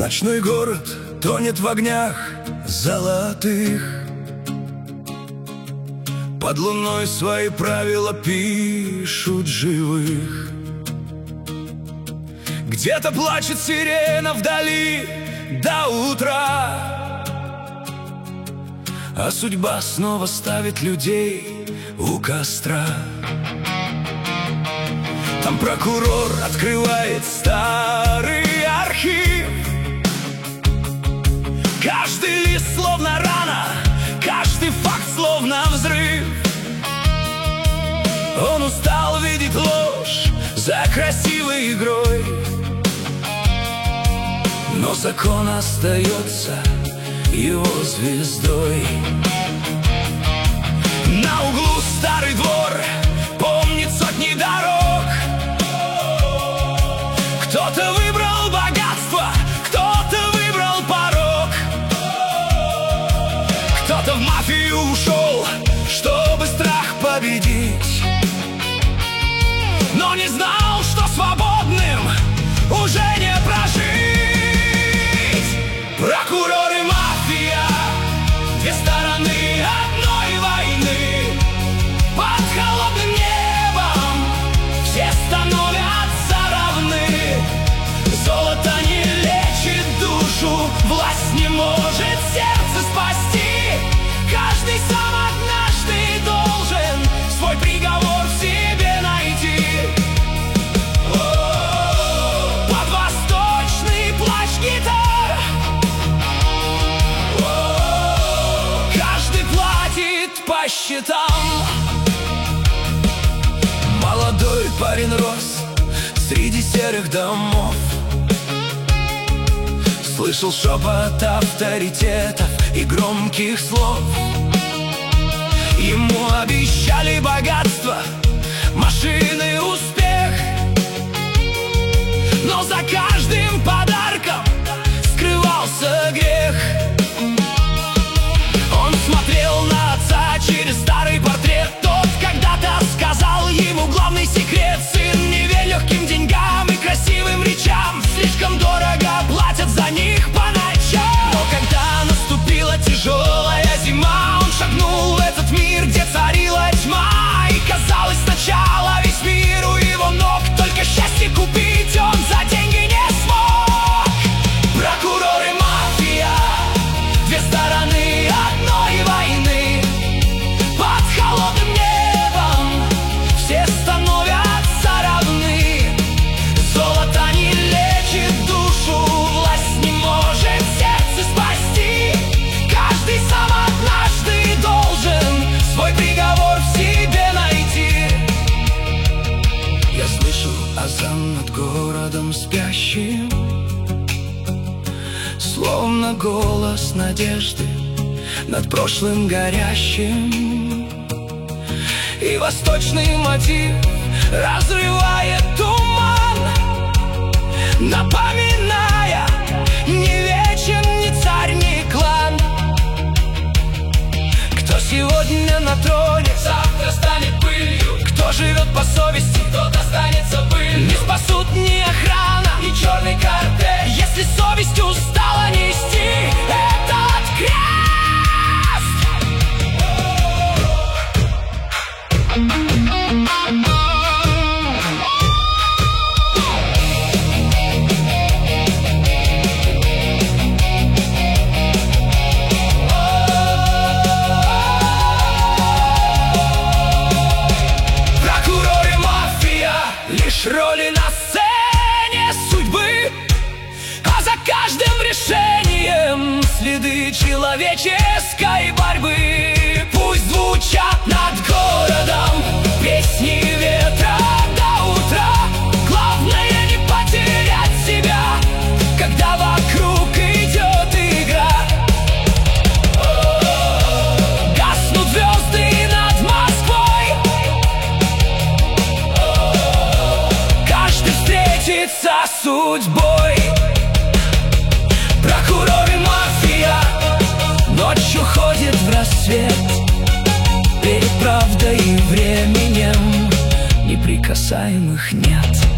Ночной город тонет в огнях золотых. Под луной свои правила пишут живых. Где-то плачет сирена вдали до утра, а судьба снова ставит людей у костра. Там прокурор открывает старый архив. Каждый лист словно рана, каждый факт словно взрыв. Он устал видеть ложь за красивой игрой, но закон остается его звездой. На углу старый двор помнит сотни дорог. Кто-то выбрал богатство, кто-то выбрал порок. Кто-то в мафию ушел, чтобы страх победить, но не знал, что свободным уже не прожить. Прокурор и мафия — две стороны одной войны. Под холодным небом все становятся равны. Золото не лечит душу, власть не может сердце спасти. Каждый сам однажды должен свой приговор в себе найти. Под восточный плач гитар каждый платит по счетам. Молодой парень рос среди серых домов, слышал шепот авторитетов и громких слов. Ему обещали богатство, машины, успех, но за каждым подарком скрывался грех. Он смотрел на отца через старый портрет. Тот когда-то сказал ему главный секрет: сын, не верь легким деньгам и красивым речам, слишком дорого платят за них по ночам. Но когда наступила тяжелая зима, он шагнул в этот мир, где царила тьма. И казалось сначала весь мир у его ног, только счастье купить он за деньги не смог. Прокурор и мафия — две стороны одной войны. Под холодным небом все становятся равны. Золото не лечит душу, власть не может сердце спасти. Каждый сам однажды должен свой приговор в себе найти. Я слышу азан над городом спящим, словно голос надежды над прошлым горящим. И восточный мотив разрывает туман, напоминая: не вечен ни царь, ни клан. Кто сегодня на троне, завтра станет пылью. Кто живет по совести, тот останется пылью. Не спасут ни охрана, ни черный картель, если совесть устала нести этот крест. Роли на сцене судьбы, а за каждым решением следы человеческой борьбы. Пусть звучат над городом песни ветра до утра. Главное не потерять себя, когда вокруг идет игра. Гаснут звезды над Москвой, встретиться с судьбой. Прокурор и мафия ночью ходит в рассвет. Перед правдой и временем неприкасаемых нет.